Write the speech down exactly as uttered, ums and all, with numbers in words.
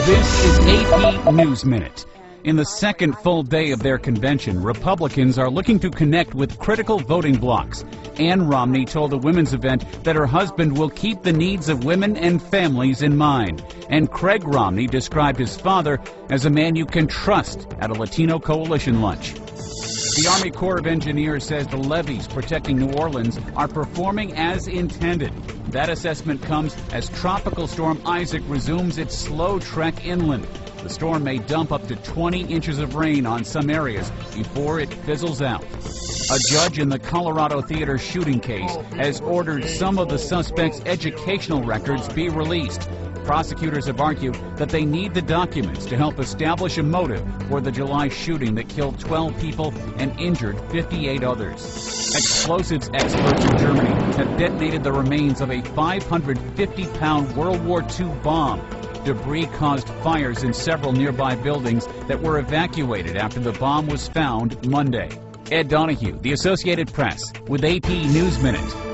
This is A P News Minute. In the second full day of their convention, Republicans are looking to connect with critical voting blocs. Ann Romney told a women's event that her husband will keep the needs of women and families in mind. And Craig Romney described his father as a man you can trust at a Latino coalition lunch. The Army Corps of Engineers says the levees protecting New Orleans are performing as intended. That assessment comes as Tropical Storm Isaac resumes its slow trek inland. The storm may dump up to twenty inches of rain on some areas before it fizzles out. A judge in the Colorado Theater shooting case has ordered some of the suspects' educational records be released. Prosecutors have argued that they need the documents to help establish a motive for the July shooting that killed twelve people and injured fifty-eight others. Explosives experts in Germany have detonated the remains of a five hundred fifty pound World War Two bomb. Debris caused fires in several nearby buildings that were evacuated after the bomb was found Monday. Ed Donahue, The Associated Press, with A P News Minute.